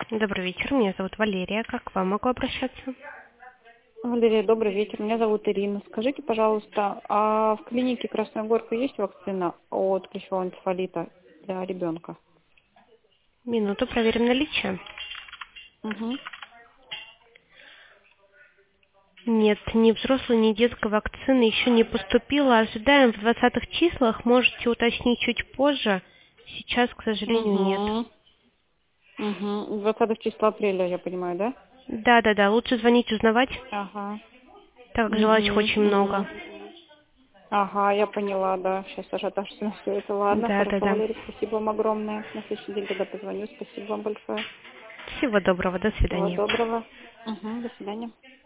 Добрый вечер, меня зовут Валерия. Как к вам могу обращаться? Валерия, добрый вечер. Меня зовут Ирина. Скажите, пожалуйста, а в клинике Красная Горка есть вакцина от клещевого энцефалита для ребенка? Минуту, проверим наличие. Угу. Нет, ни взрослой, ни детской вакцины еще не поступила. Ожидаем в 20-х числах. Можете уточнить чуть позже. Сейчас, к сожалению, нет. Угу. Угу. 20 числа апреля, я понимаю, да? Да, лучше звонить, узнавать, Ага. так как желающих Угу. очень много. Угу. Ага, я поняла, да. Сейчас ажиотаж на все это. Ладно, хорошо, Да. Валерия, спасибо вам огромное. На следующий день тогда позвоню. Спасибо вам большое. Всего доброго, до Всего свидания. доброго. Угу, до свидания.